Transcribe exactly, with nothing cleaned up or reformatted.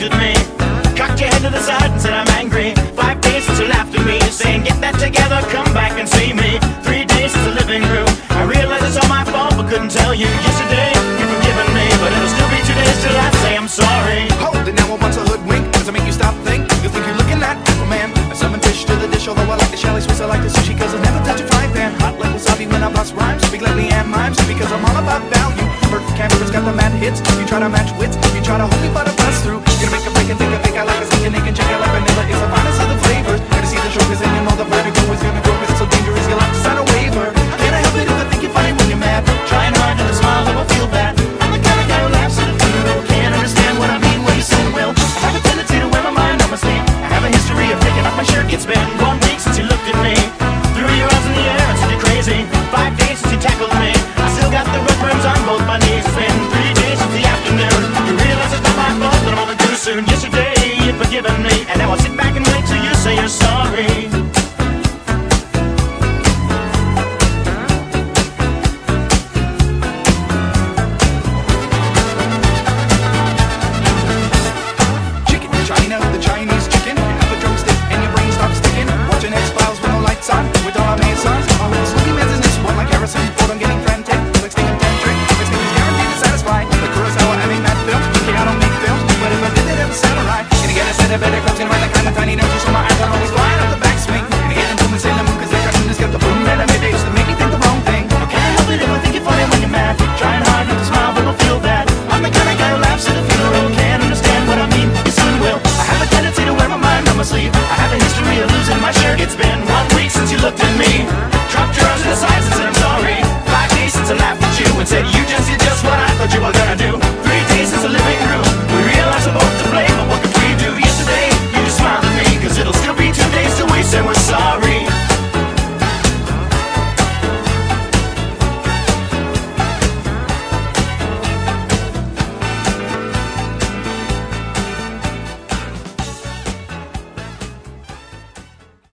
at me. Cocked your head to the side and said I'm angry. Five days since you laughed at me, saying get that together, come back and see me. Three days since the living room, I realized it's all my fault but couldn't tell you. Yesterday you've forgiven me, but it'll still be two days till I say I'm sorry. Hold it now, I want to hoodwink. Does it make you stop think? You think you're looking at Aquaman? I summon fish to the dish, although I like the chalet Swiss, I like the sushi cause I never touch a frying pan. Hot like wasabi when I bust rhymes, speak like Leanne Mimes because I'm all about value. Perfect camera's got the mad hits, you try to match wits, you try to hold me by the